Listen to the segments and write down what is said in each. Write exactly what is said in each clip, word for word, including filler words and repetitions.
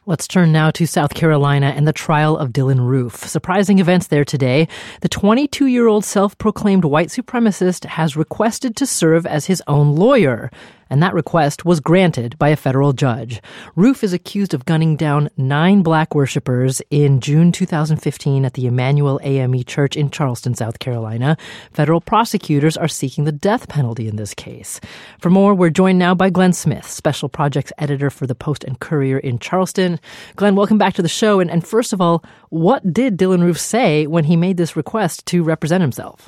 Let's turn now to South Carolina and the trial of Dylann Roof. Surprising events there today. The twenty-two-year-old self-proclaimed white supremacist has requested to serve as his own lawyer, and that request was granted by a federal judge. Roof is accused of gunning down nine black worshipers in June two thousand fifteen at the Emmanuel A M E Church in Charleston, South Carolina. Federal prosecutors are seeking the death penalty in this case. For more, we're joined now by Glenn Smith, special projects editor for the Post and Courier in Charleston. Glenn, welcome back to the show. And, and first of all, what did Dylann Roof say when he made this request to represent himself?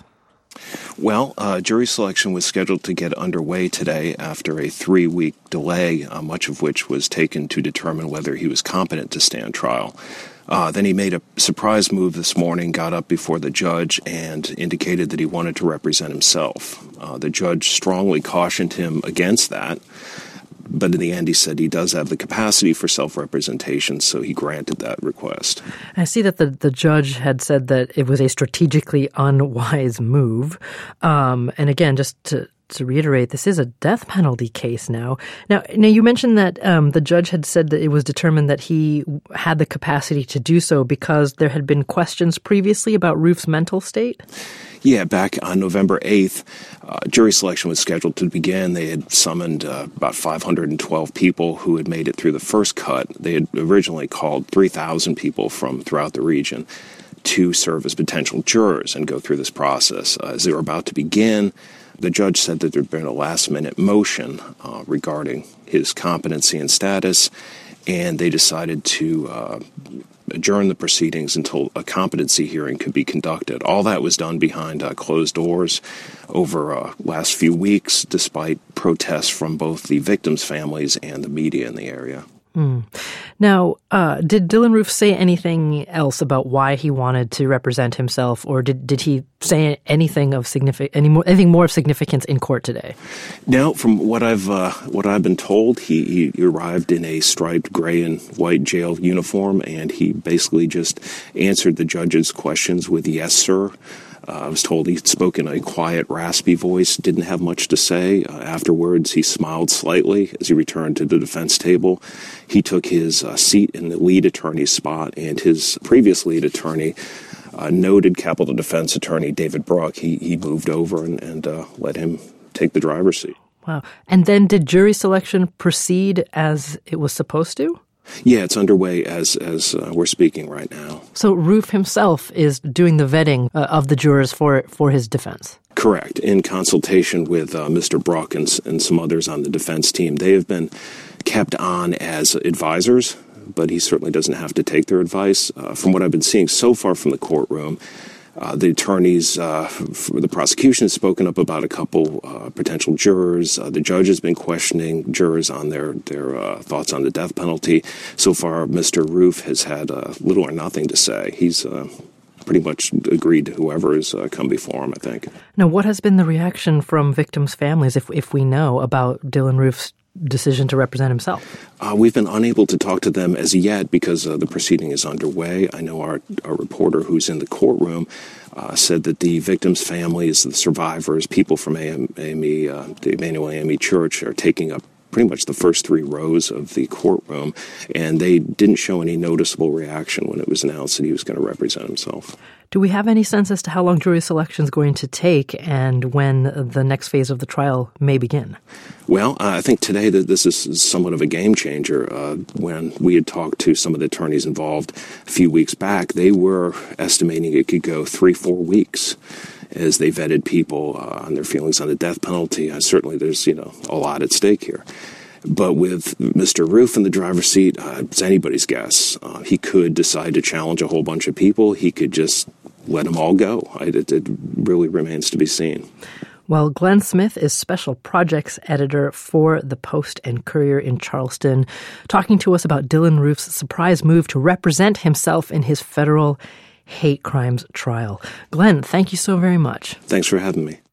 Well, uh, jury selection was scheduled to get underway today after a three-week delay, uh, much of which was taken to determine whether he was competent to stand trial. Uh, then he made a surprise move this morning, got up before the judge, and indicated that he wanted to represent himself. Uh, the judge strongly cautioned him against that, but in the end he said he does have the capacity for self-representation, so he granted that request. I see that the, the judge had said that it was a strategically unwise move. Um, and again, just to To reiterate, this is a death penalty case now. Now, now you mentioned that um, the judge had said that it was determined that he had the capacity to do so because there had been questions previously about Roof's mental state? Yeah, back on November eighth, uh, jury selection was scheduled to begin. They had summoned uh, about five hundred twelve people who had made it through the first cut. They had originally called three thousand people from throughout the region to serve as potential jurors and go through this process. Uh, as they were about to begin, the judge said that there had been a last-minute motion uh, regarding his competency and status, and they decided to uh, adjourn the proceedings until a competency hearing could be conducted. All that was done behind uh, closed doors over uh, last few weeks, despite protests from both the victims' families and the media in the area. Mm. Now, uh, did Dylann Roof say anything else about why he wanted to represent himself, or did, did he say anything of significant, any more, anything more of significance in court today? Now, from what I've uh, what I've been told, he, he arrived in a striped gray and white jail uniform, and he basically just answered the judge's questions with "yes, sir." Uh, I was told he spoke in a quiet, raspy voice, didn't have much to say. Uh, afterwards, he smiled slightly as he returned to the defense table. He took his uh, seat in the lead attorney's spot, and his previous lead attorney, uh, noted capital defense attorney David Brook, he, he moved over and, and uh, let him take the driver's seat. Wow. And then did jury selection proceed as it was supposed to? Yeah, it's underway as as uh, we're speaking right now. So Roof himself is doing the vetting uh, of the jurors for for his defense? Correct. In consultation with uh, Mister Brook and, and some others on the defense team. They have been kept on as advisors, but he certainly doesn't have to take their advice. Uh, from what I've been seeing so far from the courtroom, Uh, the attorneys uh, for the prosecution has spoken up about a couple uh, potential jurors. Uh, the judge has been questioning jurors on their, their uh, thoughts on the death penalty. So far, Mister Roof has had uh, little or nothing to say. He's uh, pretty much agreed to whoever has uh, come before him, I think. Now, what has been the reaction from victims' families, if if we know, about Dylann Roof's decision to represent himself? Uh, we've been unable to talk to them as yet because uh, the proceeding is underway. I know our, our reporter who's in the courtroom uh, said that the victims' families, the survivors, people from A M E, uh, the Emmanuel A M E Church are taking up pretty much the first three rows of the courtroom, and they didn't show any noticeable reaction when it was announced that he was going to represent himself. Do we have any sense as to how long jury selection is going to take and when the next phase of the trial may begin? Well, uh, I think today that this is somewhat of a game changer. Uh, when we had talked to some of the attorneys involved a few weeks back, they were estimating it could go three, four weeks as they vetted people uh, on their feelings on the death penalty. Uh, certainly there's, you know, a lot at stake here. But with Mister Roof in the driver's seat, uh, it's anybody's guess. Uh, he could decide to challenge a whole bunch of people. He could just let them all go. It, it really remains to be seen. Well, Glenn Smith is special projects editor for the Post and Courier in Charleston, talking to us about Dylann Roof's surprise move to represent himself in his federal hate crimes trial. Glenn, thank you so very much. Thanks for having me.